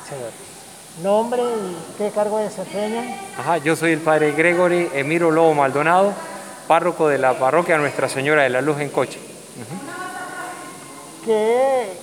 Chévere. ¿Nombre y qué cargo desempeñan? Ajá, yo soy el padre Gregory Emiro Lobo Maldonado, párroco de la parroquia Nuestra Señora de la Luz en Coche. ¿Qué,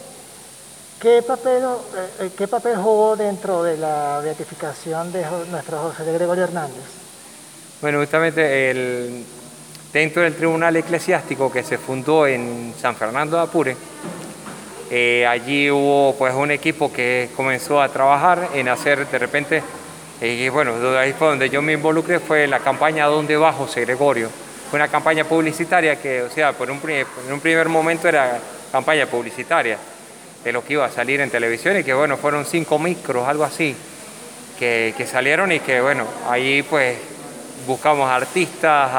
qué papel jugó dentro de la beatificación de nuestro José de Gregorio Hernández? Bueno, justamente dentro del tribunal eclesiástico que se fundó en San Fernando de Apure, allí hubo pues un equipo que comenzó a trabajar en hacer de repente, bueno, ahí fue donde yo me involucré, fue la campaña ¿Dónde va José Gregorio? Fue una campaña publicitaria que, o sea, en un primer momento era campaña publicitaria de lo que iba a salir en televisión y que bueno, fueron 5 micros, algo así, que salieron y que bueno, ahí pues buscamos artistas,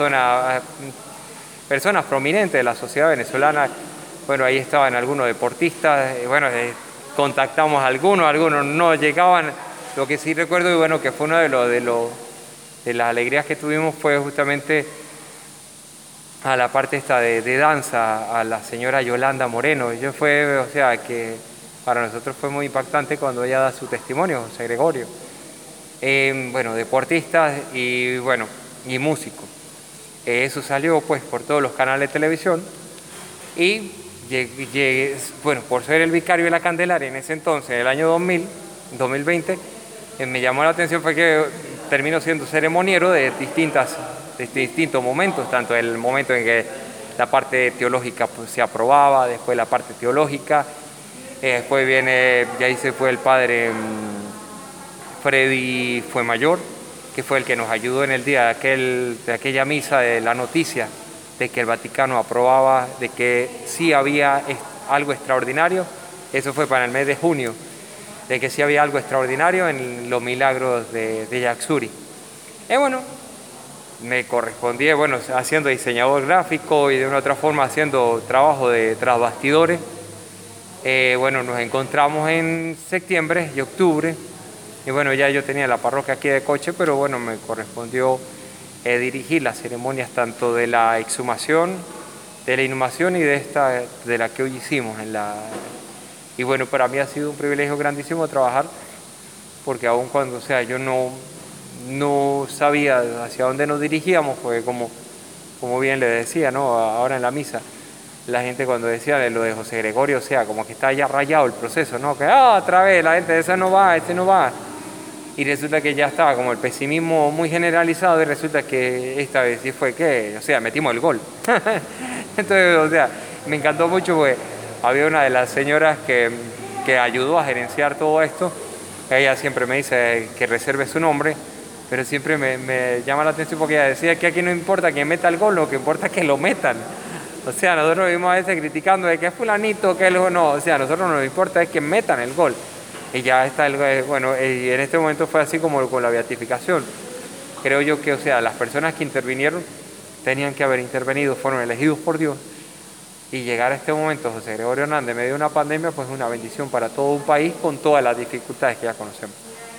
personas prominentes de la sociedad venezolana. Bueno, ahí estaban algunos deportistas, bueno, contactamos a algunos no llegaban. Lo que sí recuerdo y bueno, que fue uno de las alegrías que tuvimos fue justamente a la parte esta de danza, a la señora Yolanda Moreno. O sea, que para nosotros fue muy impactante cuando ella da su testimonio, José Gregorio. Bueno, deportistas y bueno, y músicos. Eso salió pues por todos los canales de televisión y bueno, por ser el vicario de la Candelaria en ese entonces, en el año 2020, me llamó la atención fue que terminó siendo ceremoniero de distintos momentos, tanto el momento en que la parte teológica pues, se aprobaba, después la parte teológica, después viene, ya ahí se fue el padre Freddy Fue Mayor, que fue el que nos ayudó en el día de aquella misa de la noticia de que el Vaticano aprobaba, de que sí había algo extraordinario. Eso fue para el mes de junio, de que sí había algo extraordinario en los milagros de Yaxuri. Y bueno, me correspondía, bueno, haciendo diseñador gráfico y de una otra forma haciendo trabajo de tras bastidores. Bueno, nos encontramos en septiembre y octubre. Y bueno, ya yo tenía la parroquia aquí de Coche, pero bueno, me correspondió dirigir las ceremonias tanto de la exhumación, de la inhumación y de la que hoy hicimos. Y bueno, para mí ha sido un privilegio grandísimo trabajar, porque aun cuando, o sea, yo no sabía hacia dónde nos dirigíamos, porque como bien le decía, ¿no? Ahora en la misa, la gente cuando decía de lo de José Gregorio, o sea, como que está ya rayado el proceso, ¿no? Que, otra vez, la gente, esa no va, este no va. Y resulta que ya estaba como el pesimismo muy generalizado y resulta que esta vez sí fue que, o sea, metimos el gol. Entonces, o sea, me encantó mucho porque había una de las señoras que ayudó a gerenciar todo esto. Ella siempre me dice que reserve su nombre, pero siempre me llama la atención porque ella decía que aquí no importa que meta el gol, lo que importa es que lo metan. O sea, nosotros vivimos a veces criticando de que es fulanito, que no, o sea, a nosotros no nos importa es que metan el gol. Y ya está, bueno, y en este momento fue así como con la beatificación. Creo yo que, o sea, las personas que intervinieron tenían que haber intervenido, fueron elegidos por Dios. Y llegar a este momento, José Gregorio Hernández, en medio de una pandemia, pues es una bendición para todo un país con todas las dificultades que ya conocemos.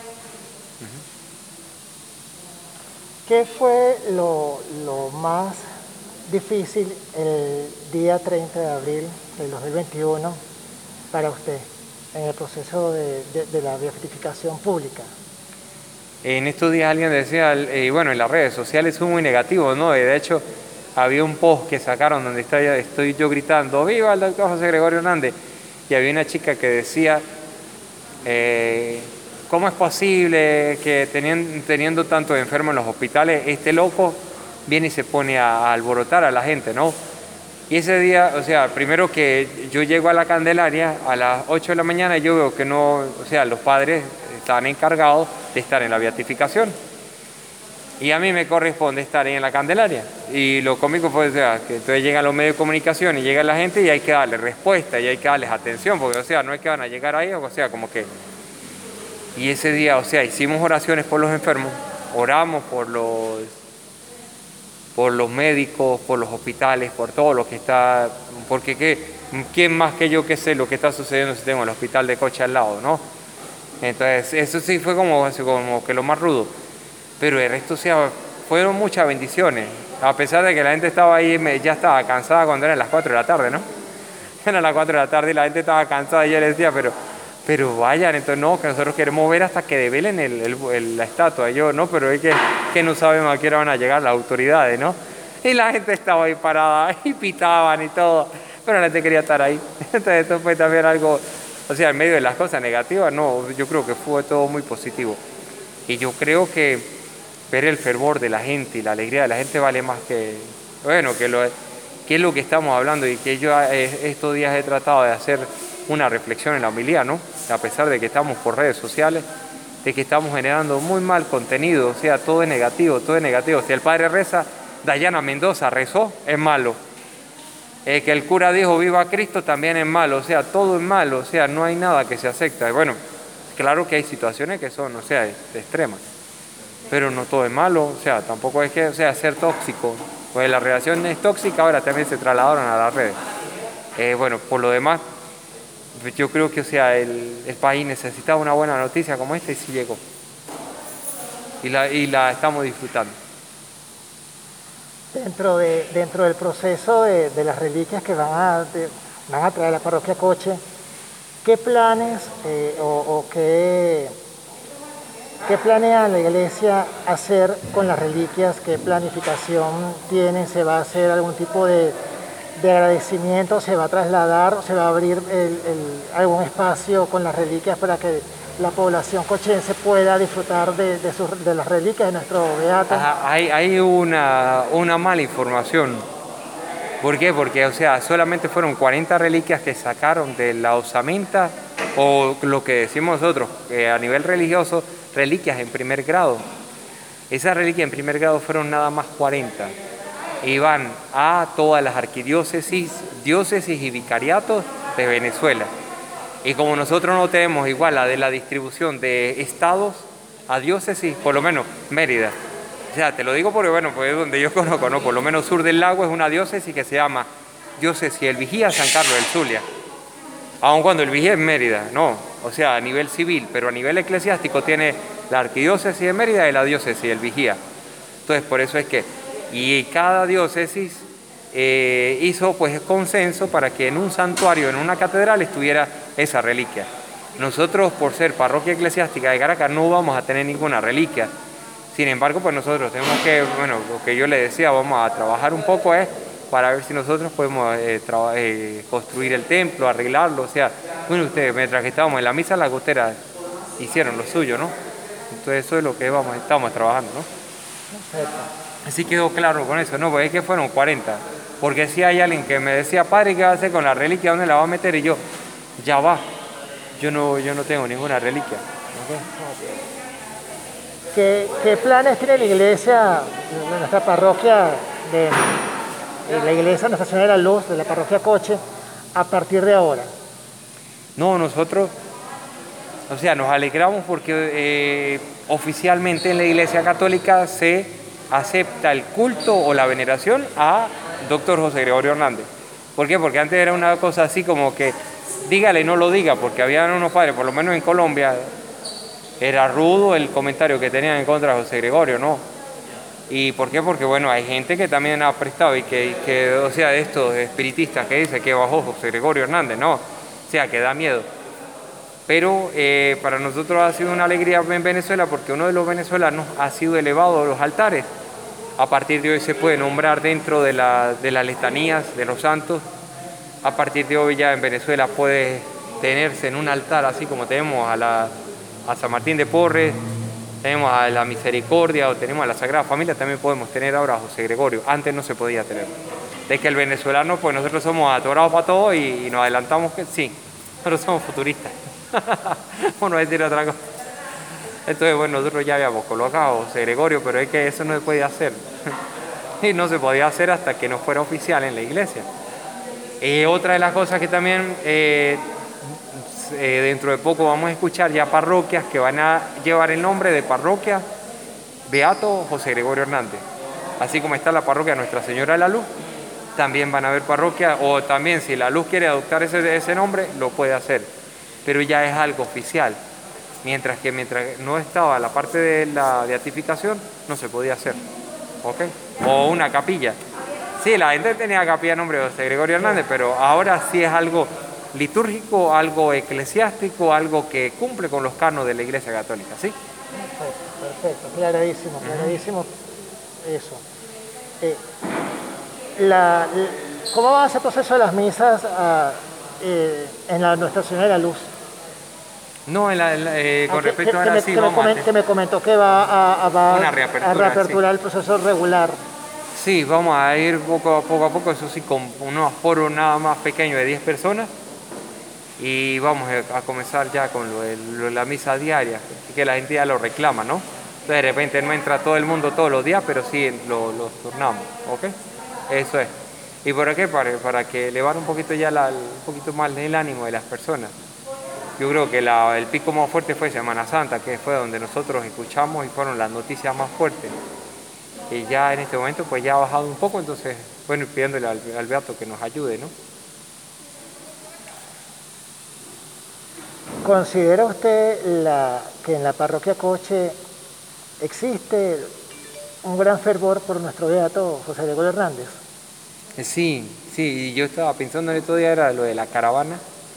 ¿Qué fue lo más difícil el día 30 de abril del 2021 para usted en el proceso de la beatificación pública? En estos días alguien decía, bueno, en las redes sociales fue muy negativo, ¿no? De hecho, había un post que sacaron donde estoy yo gritando, ¡viva el doctor José Gregorio Hernández! Y había una chica que decía, ¿cómo es posible que teniendo tantos enfermos en los hospitales, este loco viene y se pone a alborotar a la gente, ¿no? Y ese día, o sea, primero que yo llego a la Candelaria a las 8 de la mañana y yo veo que no, o sea, los padres estaban encargados de estar en la beatificación. Y a mí me corresponde estar ahí en la Candelaria. Y lo cómico fue, o sea, que entonces llegan los medios de comunicación y llega la gente y hay que darle respuesta y hay que darles atención, porque, o sea, no es que van a llegar ahí, o sea, como que... Y ese día, o sea, hicimos oraciones por los enfermos, oramos por los médicos, por los hospitales, por todo lo que está, porque ¿quién más que yo que sé lo que está sucediendo si tengo el hospital de Coche al lado, ¿no? Entonces, eso sí fue como que lo más rudo, pero el resto, o sea, fueron muchas bendiciones, a pesar de que la gente estaba ahí, ya estaba cansada cuando eran las 4 de la tarde, ¿no? Eran las 4 de la tarde y la gente estaba cansada y yo le decía, pero pero vayan, entonces no, que nosotros queremos ver hasta que develen la estatua. Y yo, no, pero es que no sabemos a qué hora van a llegar las autoridades, ¿no? Y la gente estaba ahí parada y pitaban y todo, pero la gente quería estar ahí. Entonces esto fue también algo, o sea, en medio de las cosas negativas, no, yo creo que fue todo muy positivo. Y yo creo que ver el fervor de la gente y la alegría de la gente vale más que, bueno, que es lo que estamos hablando y que yo estos días he tratado de hacer una reflexión en la homilía, ¿no? A pesar de que estamos por redes sociales, de que estamos generando muy mal contenido, o sea, todo es negativo, todo es negativo. Si el padre reza, Dayana Mendoza rezó, es malo. Que el cura dijo viva Cristo también es malo, o sea, todo es malo, o sea, no hay nada que se acepta. Bueno, claro que hay situaciones que son, o sea, extremas, pero no todo es malo, o sea, tampoco es que, o sea, ser tóxico, pues la relación es tóxica, ahora también se trasladaron a las redes. Bueno, por lo demás, yo creo que, o sea, el país necesitaba una buena noticia como esta y sí llegó. Y la estamos disfrutando. Dentro del proceso de las reliquias que van a traer a la parroquia Coche, ¿qué planes o qué planea la iglesia hacer con las reliquias? ¿Qué planificación tienen? ¿Se va a hacer algún tipo de agradecimiento? ¿Se va a trasladar? ¿Se va a abrir algún espacio con las reliquias para que la población cochense pueda disfrutar de las reliquias de nuestro beato? Ajá, hay una mala información. ¿Por qué? Porque, o sea, solamente fueron 40 reliquias que sacaron de la osamenta, o lo que decimos nosotros, a nivel religioso, reliquias en primer grado. Esas reliquias en primer grado fueron nada más 40. Y van a todas las arquidiócesis, diócesis y vicariatos de Venezuela. Y como nosotros no tenemos igual la de la distribución de estados a diócesis, por lo menos Mérida. O sea, te lo digo porque, bueno, pues es donde yo conozco, ¿no? Por lo menos Sur del Lago es una diócesis que se llama Diócesis El Vigía San Carlos del Zulia. Aun cuando el Vigía es Mérida, no. O sea, a nivel civil, pero a nivel eclesiástico tiene la arquidiócesis de Mérida y la diócesis El Vigía. Entonces, por eso es que, y cada diócesis hizo pues consenso para que en un santuario, en una catedral, estuviera esa reliquia. Nosotros, por ser parroquia eclesiástica de Caracas, no vamos a tener ninguna reliquia. Sin embargo, pues nosotros tenemos que, bueno, lo que yo le decía, vamos a trabajar un poco para ver si nosotros podemos construir el templo, arreglarlo. O sea, bueno, ustedes, mientras que estábamos en la misa, las goteras hicieron lo suyo, ¿no? Entonces eso es lo que estamos trabajando, ¿no? Perfecto. Así quedó claro con eso, ¿no? Porque es que fueron 40. Porque si hay alguien que me decía, padre, ¿qué va a hacer con la reliquia? ¿Dónde la va a meter? Y yo, ya va. Yo no tengo ninguna reliquia. ¿Qué planes tiene la iglesia, de nuestra parroquia, de la iglesia Nuestra Señora de la Luz, de la parroquia Coche, a partir de ahora? No, nosotros, o sea, nos alegramos porque oficialmente en la Iglesia Católica se acepta el culto o la veneración a Dr. José Gregorio Hernández. ¿Por qué? Porque antes era una cosa así como que dígale, no lo diga, porque habían unos padres, por lo menos en Colombia, era rudo el comentario que tenían en contra de José Gregorio, ¿no? ¿Y por qué? Porque, bueno, hay gente que también ha prestado y que o sea, estos espiritistas que dice que bajó José Gregorio Hernández, ¿no? O sea, que da miedo. Pero para nosotros ha sido una alegría en Venezuela porque uno de los venezolanos ha sido elevado a los altares. A partir de hoy se puede nombrar dentro de las letanías de los santos. A partir de hoy ya en Venezuela puede tenerse en un altar, así como tenemos a San Martín de Porres, tenemos a la Misericordia o tenemos a la Sagrada Familia, también podemos tener ahora a José Gregorio. Antes no se podía tener. De que el venezolano, pues nosotros somos atorados para todo y nos adelantamos que sí, nosotros somos futuristas. Bueno, decir otra cosa. Entonces, bueno, nosotros ya habíamos colocado a José Gregorio, pero es que eso no se podía hacer. Y no se podía hacer hasta que no fuera oficial en la iglesia. Otra de las cosas que también dentro de poco vamos a escuchar ya parroquias que van a llevar el nombre de parroquia Beato José Gregorio Hernández. Así como está la parroquia Nuestra Señora de la Luz, también van a haber parroquias, o también si la Luz quiere adoptar ese nombre, lo puede hacer. Pero ya es algo oficial. Mientras no estaba la parte de la beatificación, no se podía hacer. ¿Ok? O una capilla. Sí, la gente tenía capilla a nombre de José Gregorio Hernández, pero ahora sí es algo litúrgico, algo eclesiástico, algo que cumple con los cánones de la Iglesia Católica, ¿sí? Perfecto, clarísimo, clarísimo eso. La- ¿Cómo va ese proceso de las misas en la Nuestra Señora de la Luz? No, con respecto a que ahora me, sí, que me vamos a que me comentó que va una a reapertura, reaperturar el proceso regular. sí, vamos a ir poco a poco, eso sí, con unos foros nada más pequeños de 10 personas y vamos a comenzar ya con la misa diaria, que la gente ya lo reclama, ¿no? Entonces de repente no entra todo el mundo todos los días, pero sí los turnamos, ¿ok? Eso es. ¿Y por qué? Para que elevar un poquito ya un poquito más el ánimo de las personas. Yo creo que el pico más fuerte fue Semana Santa, que fue donde nosotros escuchamos y fueron las noticias más fuertes. Y ya en este momento pues ya ha bajado un poco, entonces, bueno, y pidiéndole al Beato que nos ayude, ¿no? ¿Considera usted que en la parroquia Coche existe un gran fervor por nuestro beato José Gregorio Hernández? Sí, y yo estaba pensando el otro día era lo de la caravana.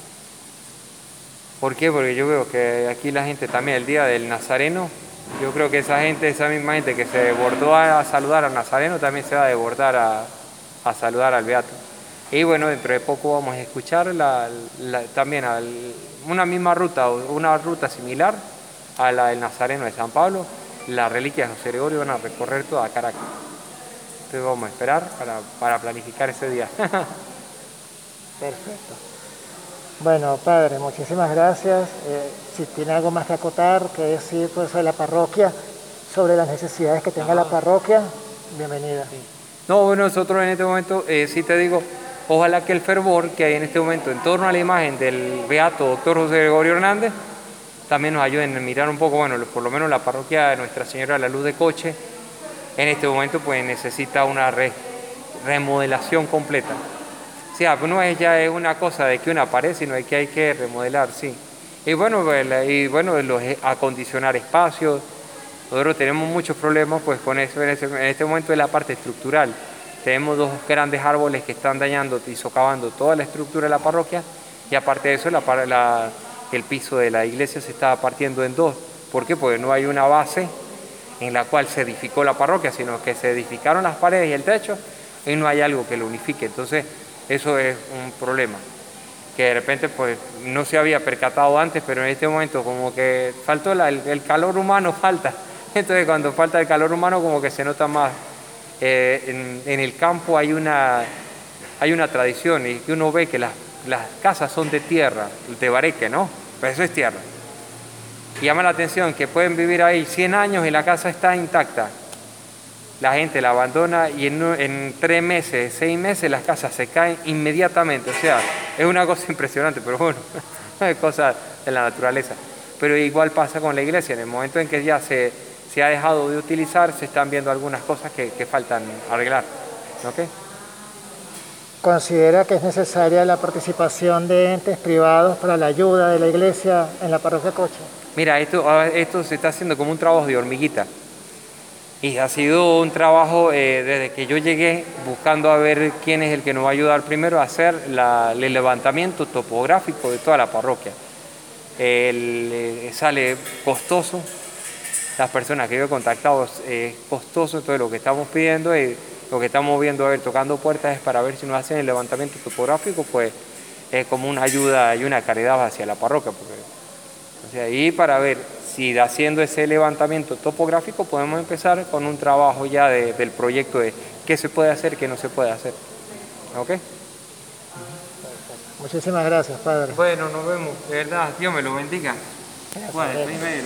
¿Por qué? Porque yo veo que aquí la gente también, el día del Nazareno, yo creo que esa misma gente que se desbordó a saludar al Nazareno, también se va a desbordar a saludar al Beato. Y bueno, dentro de poco vamos a escuchar también una misma ruta, o una ruta similar a la del Nazareno de San Pablo, las reliquias de José Gregorio van a recorrer toda Caracas. Entonces vamos a esperar para planificar ese día. Perfecto. Bueno, padre, muchísimas gracias. Si tiene algo más que acotar, que decir pues, sobre la parroquia, sobre las necesidades que tenga la parroquia, bienvenida. No, bueno, nosotros en este momento, sí te digo, ojalá que el fervor que hay en este momento en torno a la imagen del beato doctor José Gregorio Hernández también nos ayuden a mirar un poco, bueno, por lo menos la parroquia de Nuestra Señora de la Luz de Coche, en este momento pues necesita una remodelación completa. O sea, no es ya es una cosa de que una pared, sino de que hay que remodelar, sí. Y bueno, acondicionar espacios. Nosotros tenemos muchos problemas pues con eso en este momento de la parte estructural. Tenemos dos grandes árboles que están dañando y socavando toda la estructura de la parroquia y aparte de eso el piso de la iglesia se está partiendo en dos. ¿Por qué? Porque no hay una base en la cual se edificó la parroquia, sino que se edificaron las paredes y el techo y no hay algo que lo unifique. Entonces eso es un problema que de repente pues no se había percatado antes, pero en este momento como que faltó el calor humano, falta. Entonces cuando falta el calor humano como que se nota más. En el campo hay una tradición y que uno ve que las casas son de tierra, de bareque, ¿no? Pero eso es tierra. Y llama la atención que pueden vivir ahí 100 años y la casa está intacta. La gente la abandona y en 3 meses, 6 meses las casas se caen inmediatamente. O sea, es una cosa impresionante, pero bueno, es cosa de la naturaleza. Pero igual pasa con la iglesia, en el momento en que ya se ha dejado de utilizar, se están viendo algunas cosas que faltan arreglar. ¿Okay? ¿Considera que es necesaria la participación de entes privados para la ayuda de la iglesia en la parroquia Coche? Mira, esto se está haciendo como un trabajo de hormiguita. Y ha sido un trabajo desde que yo llegué buscando a ver quién es el que nos va a ayudar primero a hacer el levantamiento topográfico de toda la parroquia. Sale costoso, las personas que yo he contactado es costoso, entonces lo que estamos pidiendo es, lo que estamos viendo, tocando puertas es para ver si nos hacen el levantamiento topográfico, pues es como una ayuda y una caridad hacia la parroquia. O sea, y para ver si haciendo ese levantamiento topográfico podemos empezar con un trabajo ya del proyecto de qué se puede hacer, qué no se puede hacer. ¿Ok? Muchísimas gracias, padre. Bueno, nos vemos. De verdad, Dios me lo bendiga. Gracias.